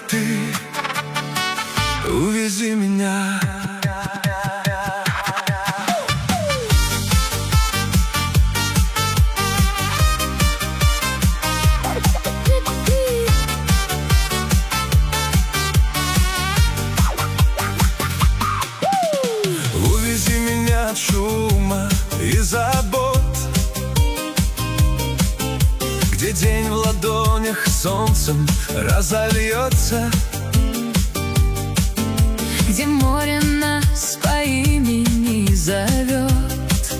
ты, увези меня. Увези меня от шума и забот, где день в ладонях солнцем разольется, где море нас по имени зовет,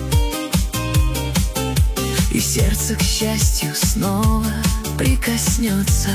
и сердце к счастью снова прикоснется.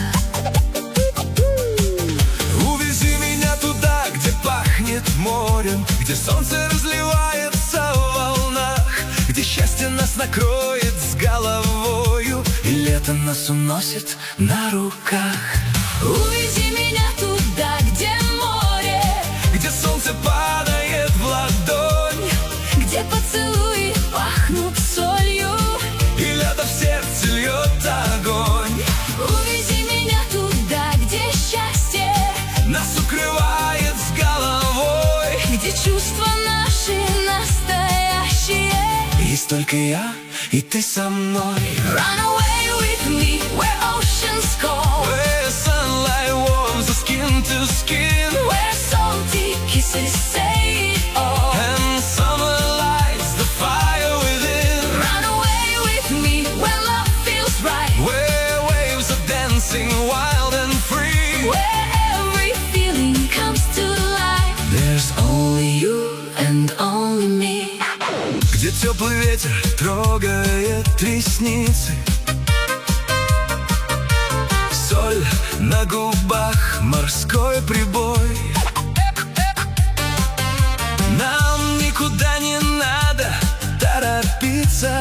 Увези меня туда, где пахнет морем, где солнце разливается в волнах, где счастье нас накроет с головою, и лето нас уносит на руках. Увези меня туда, где море, где солнце падает в ладонь, где поцелуи пахнут солью, и лето в сердце льет огонь. Увези меня туда, где счастье Нас укрывает с головой, где чувства наши настоящие. есть только я и ты со мной. Run away with me where oceans call, Where sunlight warms us skin to skin, where salty kisses say it all. and summer lights the fire within, Run away with me where love feels right, where waves are dancing wild and free. where every feeling comes to life. There's Only you and only me. где теплый ветер трогает ресницы, соль на губах, морской прибой. Нам никуда не надо торопиться,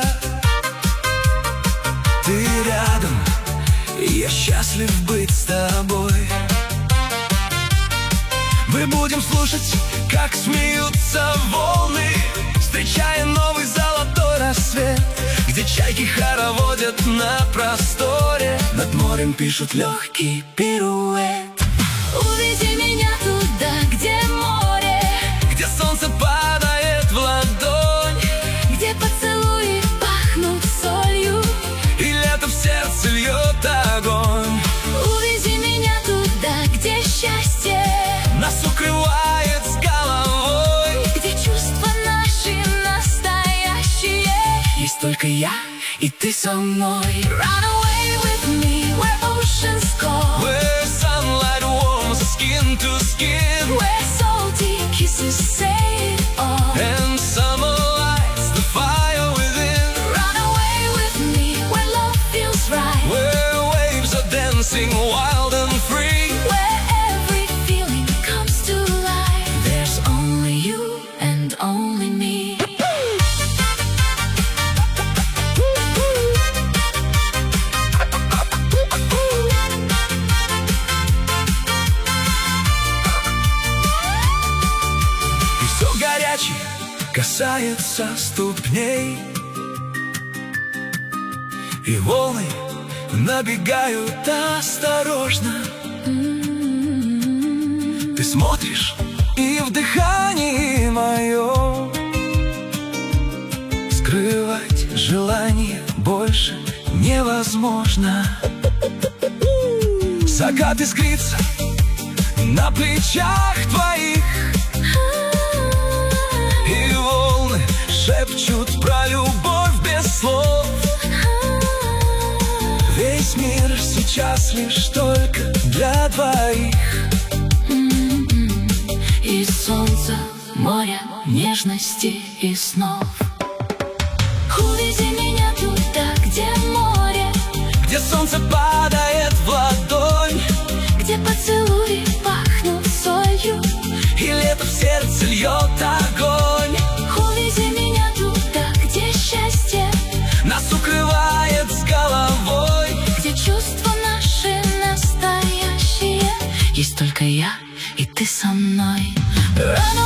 ты рядом, и я счастлив быть с тобой. Мы будем слушать, как смеются волны, встречая новый золотой рассвет, где чайки хороводят на просторе, над морем пишут легкий пируэт. Увези меня туда, где море, Где солнце падает в ладонь, где поцелуи пахнут солью, и лето в сердце льет огонь. увези меня туда, где счастье Нас укрывает с головой, где чувства наши настоящие. есть только я и ты со мной. Run away with me where oceans call, Where sunlight warms us skin to skin, where salty kisses say it all. and summer lights the fire within, Run away with me where love feels right, where waves are dancing wild and free. where every feeling comes to life. There's Only you and only me. песок горячий касается ступней, и волны набегают осторожно. Ты смотришь, и в дыхании моем скрывать желание больше невозможно. Закат искрится на плечах твоих, и волны шепчут про любовь без слов. Весь мир сейчас лишь только для двоих. И солнце, море, нежности и снов. Увези меня туда, где море, Где солнце падает в ладонь, где поцелуи пахнут солью, и лето в сердце льет огонь. увези меня туда, где счастье Нас укрывает с головой, где чувства наши настоящие. Есть только я и ты со мной. Run